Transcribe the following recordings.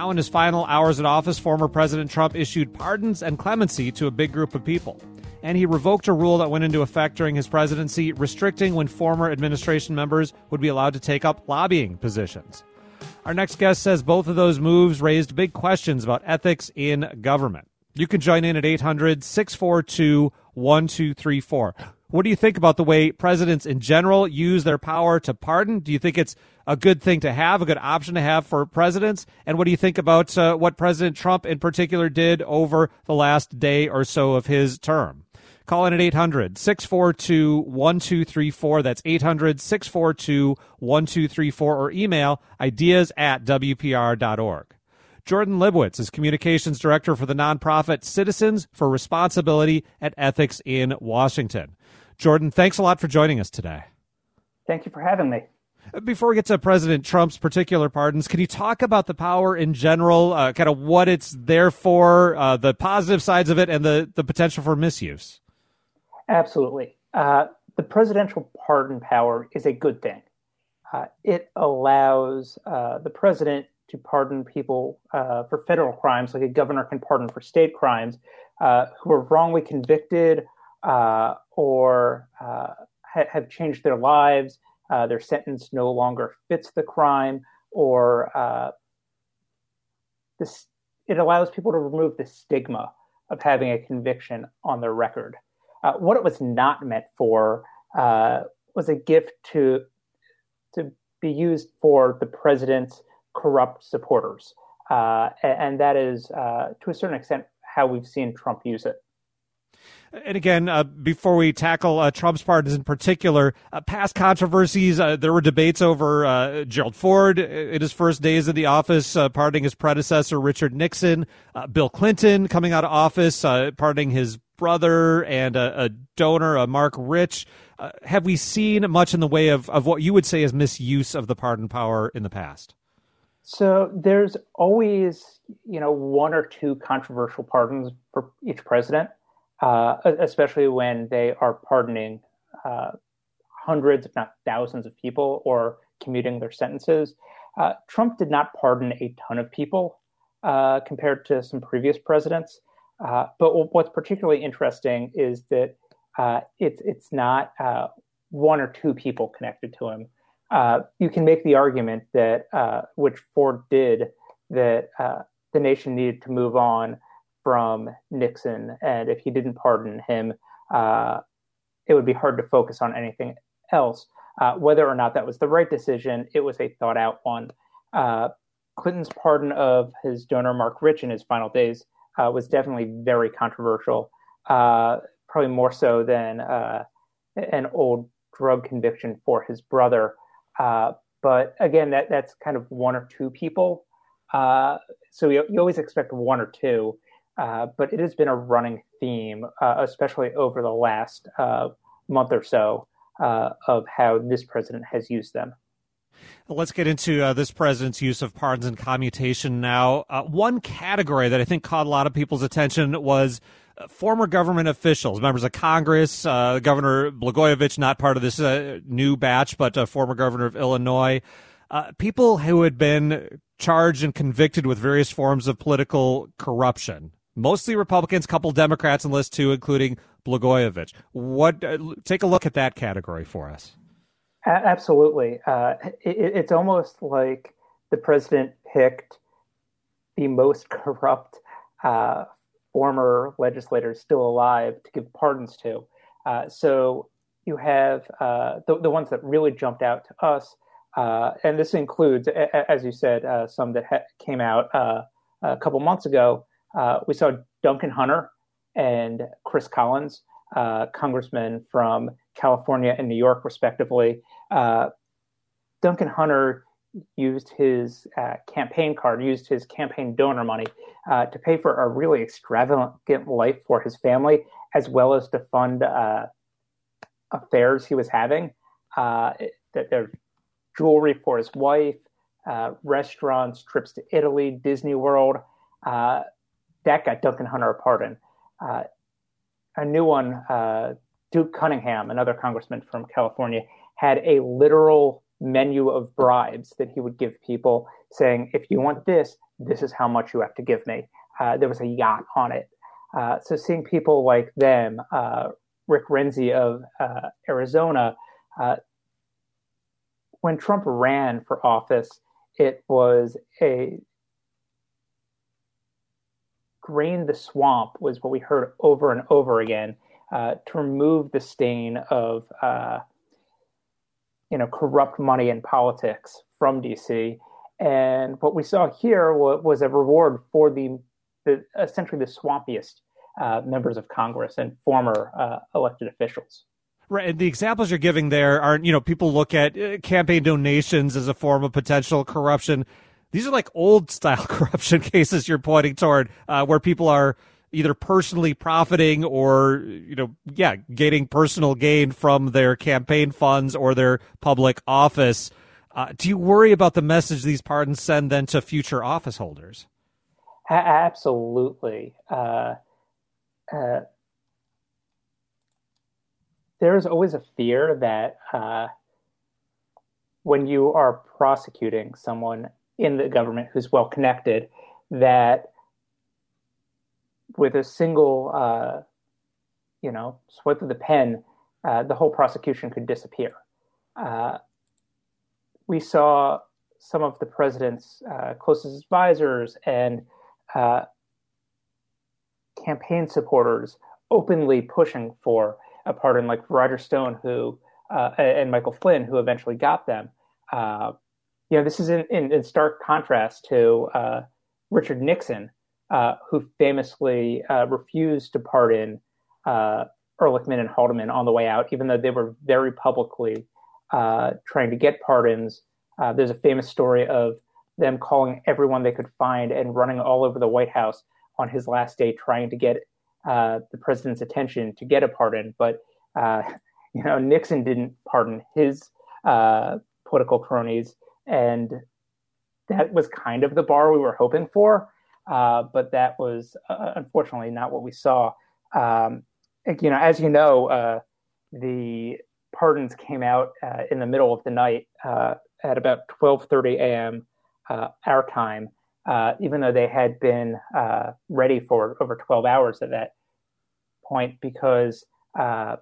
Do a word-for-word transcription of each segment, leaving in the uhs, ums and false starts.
Now in his final hours in office, former President Trump issued pardons and clemency to a big group of people. And he revoked a rule that went into effect during his presidency, restricting when former administration members would be allowed to take up lobbying positions. Our next guest says both of those moves raised big questions about ethics in government. You can join in at eight hundred, six four two, one two three four. What do you think about the way presidents in general use their power to pardon? Do you think it's a good thing to have, a good option to have for presidents? And what do you think about uh, what President Trump in particular did over the last day or so of his term? Call in at eight hundred, six four two, one two three four. That's eight hundred, six four two, one two three four, or email ideas at w p r dot org. Jordan Libowitz is Communications Director for the nonprofit Citizens for Responsibility and Ethics in Washington. Jordan, thanks a lot for joining us today. Thank you for having me. Before we get to President Trump's particular pardons, can you talk about the power in general, uh, kind of what it's there for, uh, the positive sides of it, and the, the potential for misuse? Absolutely. Uh, the presidential pardon power is a good thing. Uh, it allows uh, the president to pardon people uh, for federal crimes, like a governor can pardon for state crimes, uh, who are wrongly convicted uh, or uh, ha- have changed their lives. Uh, their sentence no longer fits the crime, or uh, this. It allows people to remove the stigma of having a conviction on their record. Uh, what it was not meant for uh, was a gift to to be used for the president's corrupt supporters. Uh, and that is, uh, to a certain extent, how we've seen Trump use it. And again, uh, before we tackle uh, Trump's pardons in particular, uh, past controversies, uh, there were debates over uh, Gerald Ford in his first days in the office, uh, pardoning his predecessor, Richard Nixon, uh, Bill Clinton coming out of office, uh, pardoning his brother and a, a donor, uh, Mark Rich. Uh, have we seen much in the way of, of what you would say is misuse of the pardon power in the past? So there's always, you know, one or two controversial pardons for each president, uh, especially when they are pardoning uh, hundreds, if not thousands of people or commuting their sentences. Uh, Trump did not pardon a ton of people uh, compared to some previous presidents. Uh, but what's particularly interesting is that uh, it's it's not uh, one or two people connected to him. Uh, you can make the argument that, uh, which Ford did, that uh, the nation needed to move on from Nixon, and if he didn't pardon him, uh, it would be hard to focus on anything else. Uh, whether or not that was the right decision, it was a thought-out one. Uh, Clinton's pardon of his donor Mark Rich in his final days uh, was definitely very controversial, uh, probably more so than uh, an old drug conviction for his brother. Uh, but again, that, that's kind of one or two people. Uh, so you, you always expect one or two, uh, but it has been a running theme, uh, especially over the last uh, month or so, uh, of how this president has used them. Let's get into uh, this president's use of pardons and commutation now. Uh, one category that I think caught a lot of people's attention was uh, former government officials, members of Congress, uh, Governor Blagojevich, not part of this uh, new batch, but uh, former governor of Illinois, uh, people who had been charged and convicted with various forms of political corruption. Mostly Republicans, couple Democrats in the list too, including Blagojevich. What? Uh, take a look at that category for us. Absolutely. Uh, it, it's almost like the president picked the most corrupt uh, former legislators still alive to give pardons to. Uh, so you have uh, the, the ones that really jumped out to us, uh, and this includes, as you said, uh, some that ha- came out uh, a couple months ago. Uh, we saw Duncan Hunter and Chris Collins, uh, congressmen from California and New York, respectively. Uh, Duncan Hunter used his uh, campaign card, used his campaign donor money uh, to pay for a really extravagant life for his family, as well as to fund uh, affairs he was having. Uh, that there's jewelry for his wife, uh, restaurants, trips to Italy, Disney World. Uh, that got Duncan Hunter a pardon. Uh, a new one, uh, Duke Cunningham, another congressman from California, had a literal menu of bribes that he would give people, saying, if you want this, this is how much you have to give me. Uh, there was a yacht on it. Uh, so seeing people like them, uh, Rick Renzi of uh, Arizona, uh, when Trump ran for office, it was a drain the swamp was what we heard over and over again uh, to remove the stain of uh, you know corrupt money in politics from D C. And what we saw here was, was a reward for the, the essentially the swampiest uh, members of Congress and former uh, elected officials. Right. And the examples you're giving there aren't, you know, people look at uh, campaign donations as a form of potential corruption. These are like old style corruption cases you're pointing toward, uh, where people are either personally profiting or, you know, yeah, gaining personal gain from their campaign funds or their public office. Uh, do you worry about the message these pardons send then to future office holders? A- absolutely. Uh, uh, there is always a fear that uh, when you are prosecuting someone in the government who's well connected, that with a single, uh, you know, swipe of the pen, uh, the whole prosecution could disappear. Uh, we saw some of the president's uh, closest advisors and uh, campaign supporters openly pushing for a pardon, like Roger Stone, who uh, and Michael Flynn, who eventually got them. Uh, you know, this is in, in, in stark contrast to uh, Richard Nixon, uh, who famously uh, refused to pardon uh, Ehrlichman and Haldeman on the way out, even though they were very publicly uh, trying to get pardons. Uh, there's a famous story of them calling everyone they could find and running all over the White House on his last day, trying to get uh, the president's attention to get a pardon. But, uh, you know, Nixon didn't pardon his uh, political cronies. And that was kind of the bar we were hoping for. Uh, but that was uh, unfortunately not what we saw. Um, you know, as you know, uh, the pardons came out uh, in the middle of the night uh, at about twelve thirty a.m. Uh, our time, uh, even though they had been uh, ready for over twelve hours at that point, because uh,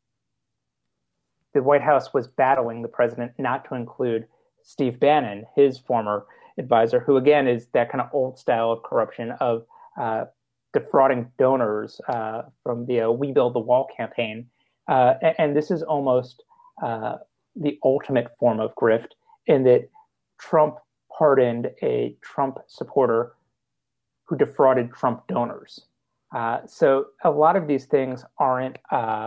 the White House was battling the president not to include Steve Bannon, his former advisor, who again is that kind of old style of corruption of uh, defrauding donors uh, from the uh, We Build the Wall campaign. Uh, and, and this is almost uh, the ultimate form of grift, in that Trump pardoned a Trump supporter who defrauded Trump donors. Uh, so a lot of these things aren't, uh,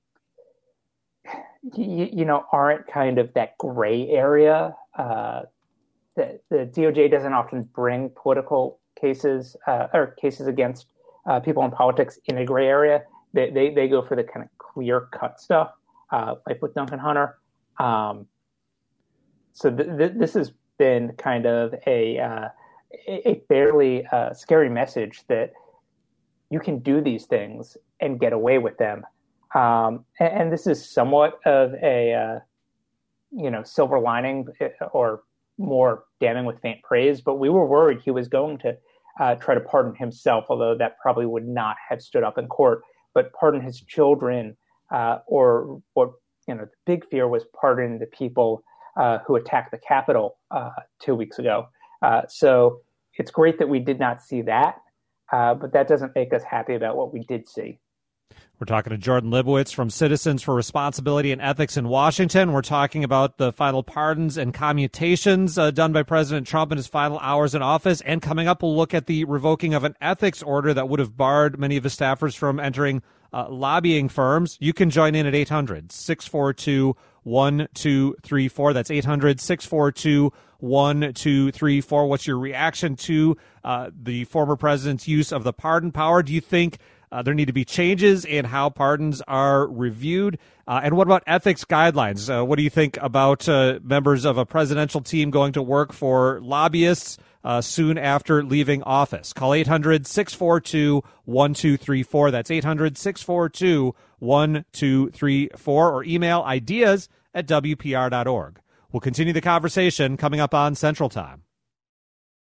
you, you know, aren't kind of that gray area. Uh, the, the D O J doesn't often bring political cases uh, or cases against uh, people in politics in a gray area. They they, they go for the kind of clear cut stuff, uh, like with Duncan Hunter. Um, so th- th- this has been kind of a uh, a fairly uh, scary message that you can do these things and get away with them. Um, and, and this is somewhat of a uh, you know silver lining, or more damning with faint praise. But we were worried he was going to uh, try to pardon himself, although that probably would not have stood up in court. But pardon his children, uh, or what you know, the big fear was pardon the people uh, who attacked the Capitol uh, two weeks ago. Uh, so it's great that we did not see that, uh, but that doesn't make us happy about what we did see. We're talking to Jordan Libowitz from Citizens for Responsibility and Ethics in Washington. We're talking about the final pardons and commutations uh, done by President Trump in his final hours in office. And coming up, we'll look at the revoking of an ethics order that would have barred many of his staffers from entering uh, lobbying firms. You can join in at eight hundred, six four two, one two three four. That's eight hundred, six four two, one two three four. What's your reaction to uh, the former president's use of the pardon power? Do you think Uh, there need to be changes in how pardons are reviewed? Uh, and what about ethics guidelines? Uh, what do you think about uh, members of a presidential team going to work for lobbyists uh, soon after leaving office? Call eight hundred, six four two, one two three four. That's eight hundred, six four two, one two three four. Or email ideas at W P R dot org. We'll continue the conversation coming up on Central Time.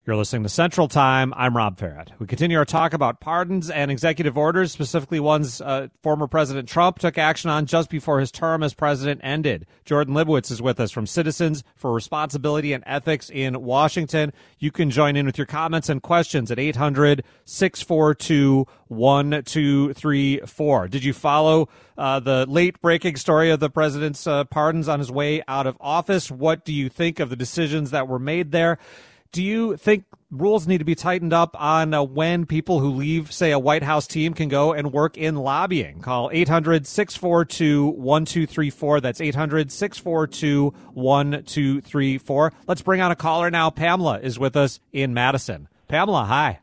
You're listening to Central Time. I'm Rob Farrett. We continue our talk about pardons and executive orders, specifically ones uh, former President Trump took action on just before his term as president ended. Jordan Libowitz is with us from Citizens for Responsibility and Ethics in Washington. You can join in with your comments and questions at eight hundred, six four two, one two three four. Did you follow uh, the late-breaking story of the president's uh, pardons on his way out of office? What do you think of the decisions that were made there? Do you think rules need to be tightened up on uh, when people who leave, say, a White House team can go and work in lobbying? Call eight hundred, six four two, one two three four. That's eight hundred, six four two, one two three four. Let's bring on a caller now. Pamela is with us in Madison. Pamela, hi.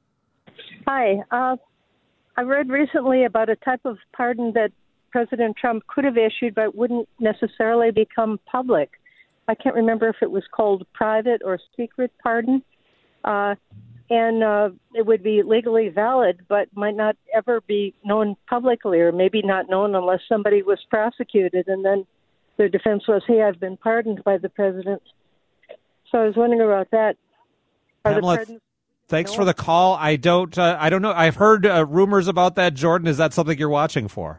Hi. Uh, I read recently about a type of pardon that President Trump could have issued but wouldn't necessarily become public. I can't remember if it was called private or secret pardon. Uh, and uh, it would be legally valid, but might not ever be known publicly, or maybe not known unless somebody was prosecuted. And then their defense was, hey, I've been pardoned by the president. So I was wondering about that. Are Pamela, the pardons- thanks no? for the call. I don't, uh, I don't know. I've heard uh, rumors about that. Jordan, is that something you're watching for?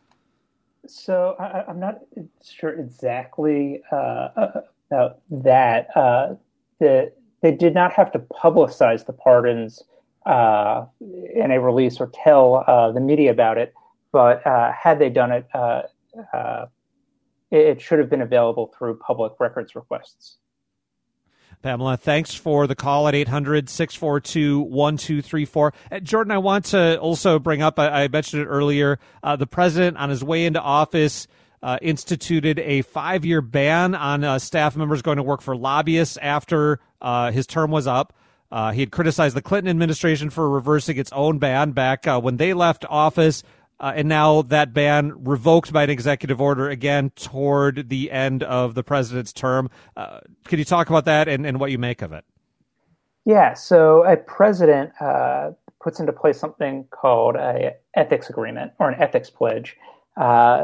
So I, I'm not sure exactly uh, about that. Uh, the, they did not have to publicize the pardons uh, in a release or tell uh, the media about it, but uh, had they done it, uh, uh, it, it should have been available through public records requests. Pamela, thanks for the call at eight hundred, six four two, one two three four. Uh, Jordan, I want to also bring up, I, I mentioned it earlier, uh, the president on his way into office uh, instituted a five-year ban on uh, staff members going to work for lobbyists after uh, his term was up. Uh, he had criticized the Clinton administration for reversing its own ban back uh, when they left office. Uh, and now that ban revoked by an executive order again toward the end of the president's term. Uh, could you talk about that and, and what you make of it? Yeah, so a president uh, puts into place something called a ethics agreement or an ethics pledge. Uh,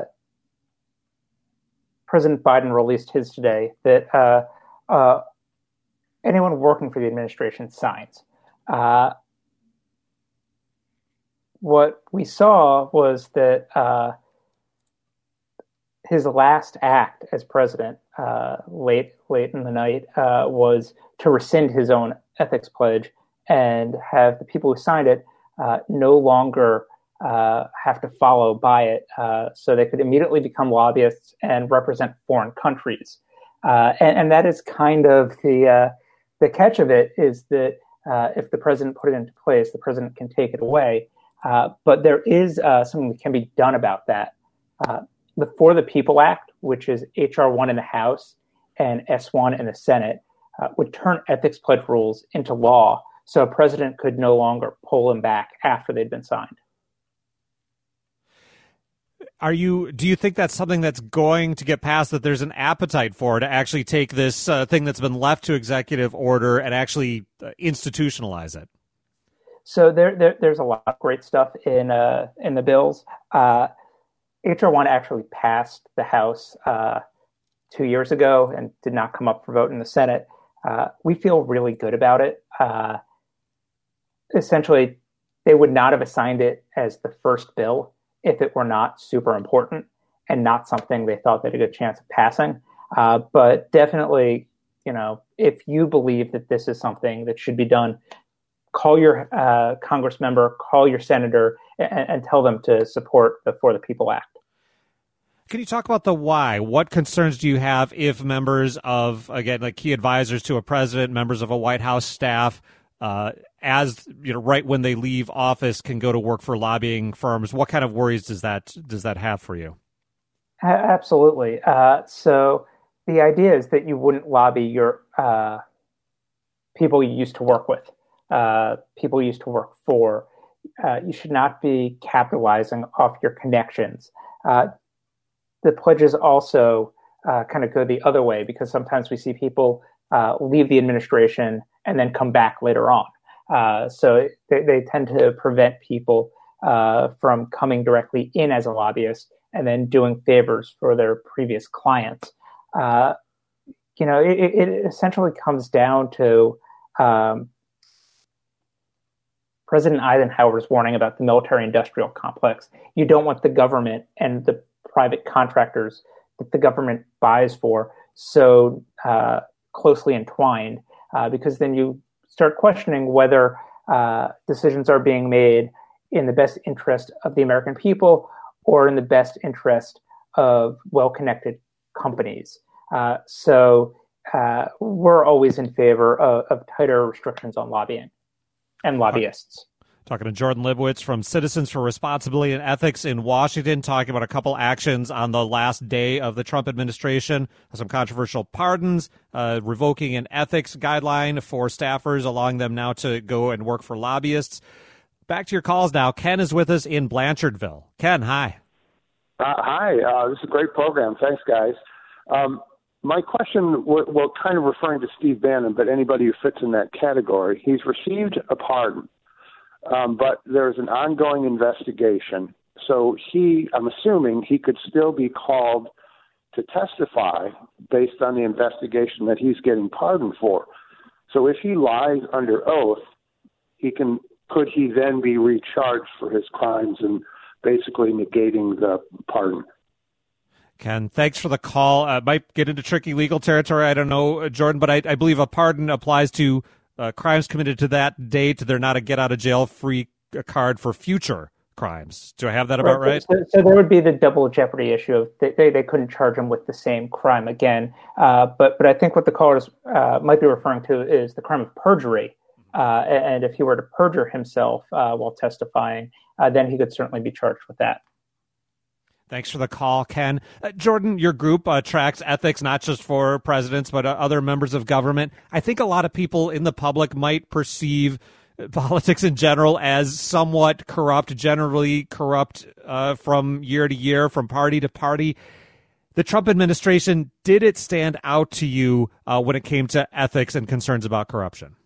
President Biden released his today that uh, uh, anyone working for the administration signs. Uh, What we saw was that uh, his last act as president, uh, late late in the night, uh, was to rescind his own ethics pledge and have the people who signed it uh, no longer uh, have to follow by it, uh, so they could immediately become lobbyists and represent foreign countries. Uh, and, and that is kind of the uh, the catch of it, is that uh, if the president put it into place, the president can take it away. Uh, but there is uh, something that can be done about that. Uh, the For the People Act, which is H R one in the House and S one in the Senate, uh, would turn ethics pledge rules into law, so a president could no longer pull them back after they'd been signed. Are you? Do you think that's something that's going to get passed, that there's an appetite for, to actually take this uh, thing that's been left to executive order and actually uh, institutionalize it? So there, there, there's a lot of great stuff in uh, in the bills. Uh, H R one actually passed the House uh, two years ago and did not come up for vote in the Senate. Uh, we feel really good about it. Uh, essentially, they would not have assigned it as the first bill if it were not super important and not something they thought they had a good chance of passing. Uh, but definitely, you know, if you believe that this is something that should be done, call your uh, Congress member, call your senator, and, and tell them to support the For the People Act. Can you talk about the why? What concerns do you have if members of, again, like key advisors to a president, members of a White House staff, uh, as you know, right when they leave office, can go to work for lobbying firms? What kind of worries does that does that have for you? Absolutely. Uh, so the idea is that you wouldn't lobby your uh, people you used to work with. Uh, people used to work for. Uh, you should not be capitalizing off your connections. Uh, the pledges also uh, kind of go the other way, because sometimes we see people uh, leave the administration and then come back later on. Uh, so they, they tend to prevent people uh, from coming directly in as a lobbyist and then doing favors for their previous clients. Uh, you know, it, it essentially comes down to um, President Eisenhower's warning about the military-industrial complex. You don't want the government and the private contractors that the government buys for so uh, closely entwined, uh, because then you start questioning whether uh, decisions are being made in the best interest of the American people or in the best interest of well-connected companies. Uh, so uh, we're always in favor of, of tighter restrictions on lobbying and lobbyists. Talking to Jordan Libowitz from Citizens for Responsibility and Ethics in Washington, talking about a couple actions on the last day of the Trump administration, some controversial pardons, uh, revoking an ethics guideline for staffers, allowing them now to go and work for lobbyists. Back to your calls now. Ken is with us in Blanchardville. Ken, hi. Uh, hi. Uh, this is a great program. Thanks, guys. Um, my question, well, well, kind of referring to Steve Bannon, but anybody who fits in that category, he's received a pardon. Um, but there's an ongoing investigation. So he, I'm assuming he could still be called to testify based on the investigation that he's getting pardoned for. So if he lies under oath, he can, could he then be recharged for his crimes and basically negating the pardon? Ken, thanks for the call. Uh, might get into tricky legal territory. I don't know, Jordan, but I, I believe a pardon applies to Uh, crimes committed to that date. They're not a get-out-of-jail-free card for future crimes. Do I have that about right? right? So, so there would be the double jeopardy issue of they, they couldn't charge him with the same crime again. Uh, but but I think what the callers uh, might be referring to is the crime of perjury. Uh, and if he were to perjure himself uh, while testifying, uh, then he could certainly be charged with that. Thanks for the call, Ken. Uh, Jordan, your group uh, tracks ethics not just for presidents, but uh, other members of government. I think a lot of people in the public might perceive politics in general as somewhat corrupt, generally corrupt uh, from year to year, from party to party. The Trump administration, did it stand out to you uh, when it came to ethics and concerns about corruption?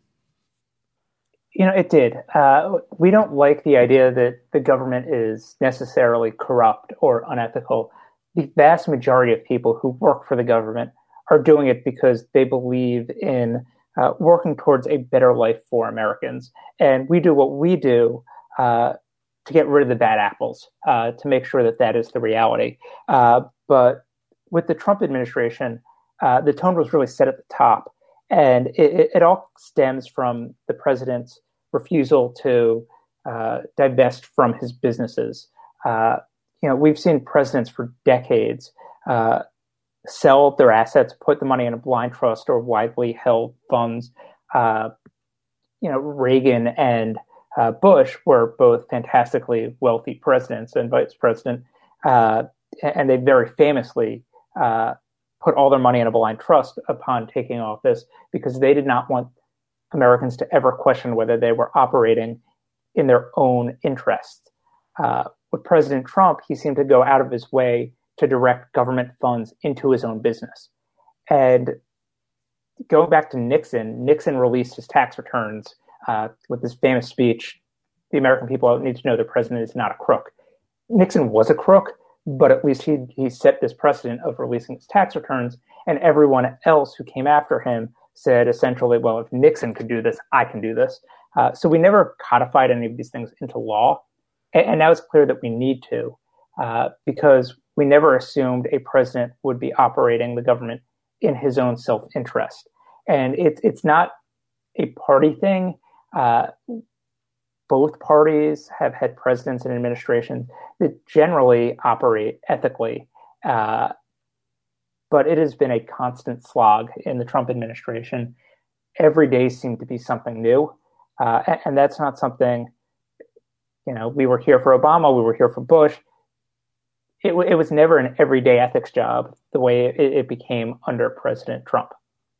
You know, it did. Uh, we don't like the idea that the government is necessarily corrupt or unethical. The vast majority of people who work for the government are doing it because they believe in uh, working towards a better life for Americans. And we do what we do uh, to get rid of the bad apples, uh, to make sure that that is the reality. Uh, but with the Trump administration, uh, the tone was really set at the top. And it, it all stems from the president's refusal to uh, divest from his businesses. Uh, you know, we've seen presidents for decades uh, sell their assets, put the money in a blind trust or widely held funds. Uh, you know, Reagan and uh, Bush were both fantastically wealthy presidents and vice president, uh, and they very famously uh, put all their money in a blind trust upon taking office because they did not want Americans to ever question whether they were operating in their own interest. Uh, with President Trump, he seemed to go out of his way to direct government funds into his own business. And going back to Nixon, Nixon released his tax returns uh, with this famous speech, the American people need to know the president is not a crook. Nixon was a crook, but at least he he set this precedent of releasing his tax returns, and everyone else who came after him said essentially, well, if Nixon could do this, I can do this. Uh, so we never codified any of these things into law, and, and now it's clear that we need to, uh, because we never assumed a president would be operating the government in his own self-interest. And it, it's not a party thing. Uh, both parties have had presidents and administrations that generally operate ethically. Uh, but it has been a constant slog in the Trump administration. Every day seemed to be something new. Uh, and, and that's not something, you know, we were here for Obama, we were here for Bush. It, it was never an everyday ethics job the way it, it became under President Trump.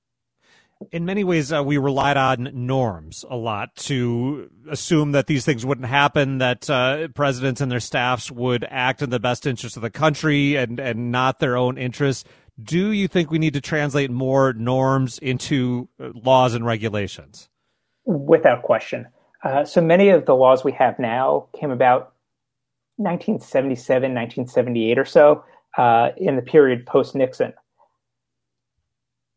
In many ways, uh, we relied on norms a lot to assume that these things wouldn't happen, that uh, presidents and their staffs would act in the best interest of the country and, and not their own interests. Do you think we need to translate more norms into laws and regulations? Without question. Uh, so many of the laws we have now came about nineteen seventy-seven, nineteen seventy-eight or so, uh, in the period post-Nixon.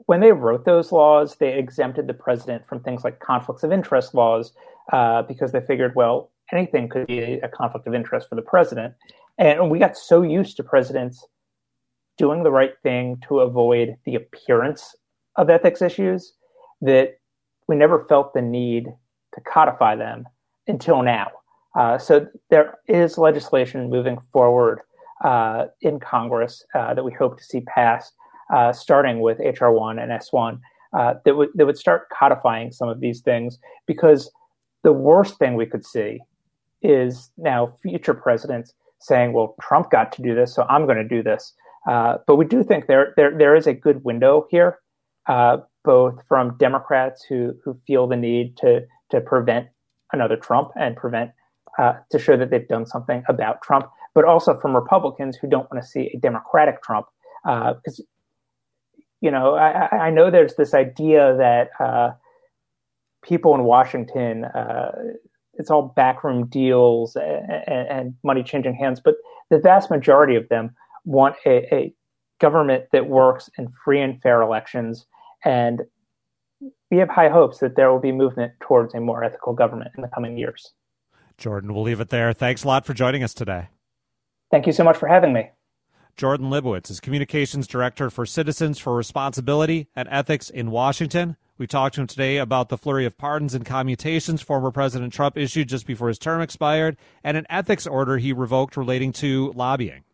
when they wrote those laws, they exempted the president from things like conflicts of interest laws uh, because they figured, well, anything could be a conflict of interest for the president. And we got so used to presidents doing the right thing to avoid the appearance of ethics issues that we never felt the need to codify them until now. Uh, so there is legislation moving forward uh, in Congress uh, that we hope to see passed, uh, starting with H R one and S one, uh, that would that would start codifying some of these things, because the worst thing we could see is now future presidents saying, well, Trump got to do this, so I'm going to do this. Uh, but we do think there there there is a good window here, uh, both from Democrats who who feel the need to to prevent another Trump and prevent uh, to show that they've done something about Trump, but also from Republicans who don't want to see a Democratic Trump. Because, uh, you know, I, I know there's this idea that uh, people in Washington, uh, it's all backroom deals and, and money changing hands, but the vast majority of them want a, a government that works in free and fair elections. And we have high hopes that there will be movement towards a more ethical government in the coming years. Jordan, we'll leave it there. Thanks a lot for joining us today. Thank you so much for having me. Jordan Libowitz is Communications Director for Citizens for Responsibility and Ethics in Washington. We talked to him today about the flurry of pardons and commutations former President Trump issued just before his term expired, and an ethics order he revoked relating to lobbying.